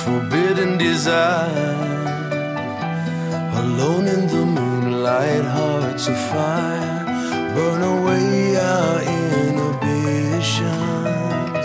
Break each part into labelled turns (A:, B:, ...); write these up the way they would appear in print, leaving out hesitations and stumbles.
A: forbidden desire. Alone in the moonlight, hearts afire, burn away our inhibitions.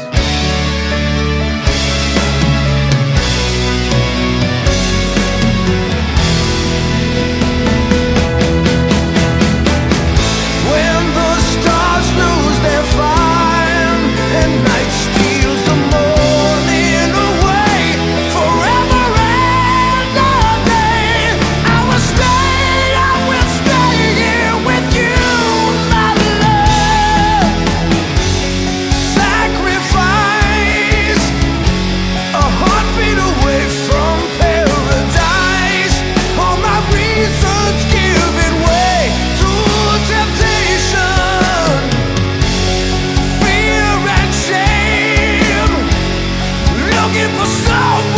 A: When the stars lose their fire and night steals the morning away, forever and a day, I will stay here with you, my love. Sacrifice a heartbeat away from paradise. All my reasons giving way to temptation, fear and shame, looking for some